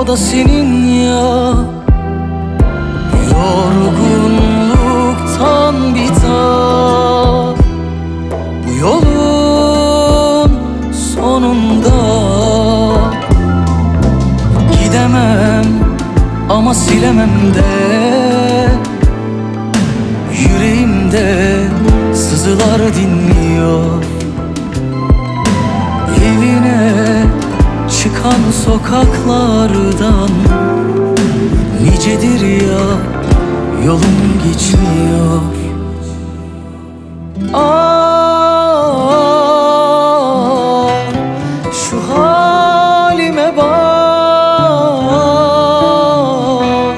o da senin ya. Yorgunluktan biter bu yolun sonunda. Gidemem ama silemem de, yüreğimde sızılar dinmiyor. Evine çıkan sokaklardan nicedir ya, yolum geçmiyor. Şu halime bak,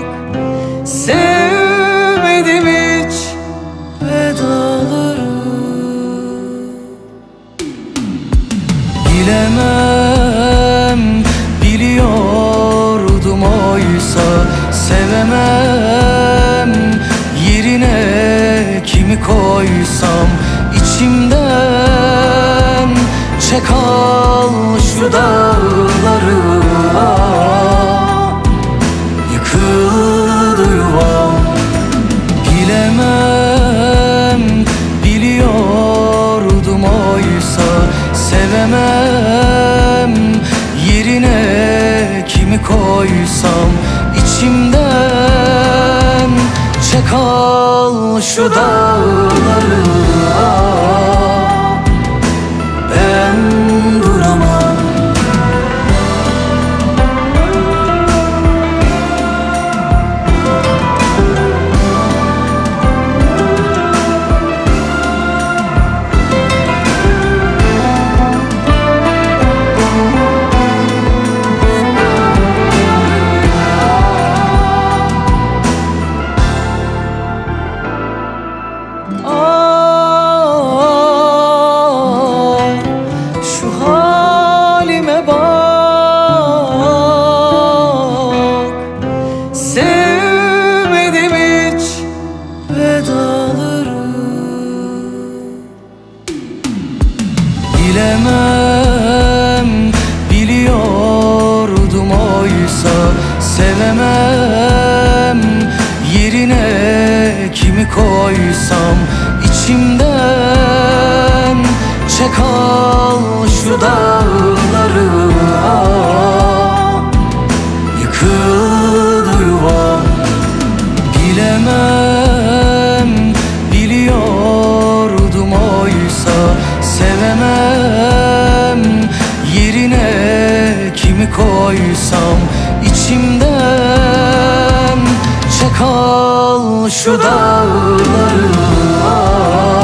sevmedim hiç vedaları. Bilemem, biliyordum oysa sevemem. Yerine kimi koysam içimden, çek al şu dağları. Yıkıldı yuvam. Bilemem, biliyordum oysa sevemem. Yerine kimi koysam içimden, çek al şu dağları. Ben duramam. Şu halime bak, sevmedim hiç vedaları. Bilemem, biliyordum oysa sevemem. Yerine kimi koysam içimden, çek al şu dağları. Yıkıldı yuvam. Bilemem, biliyordum oysa sevemem. Yerine kimi koysam içimden, çek al şu dağları.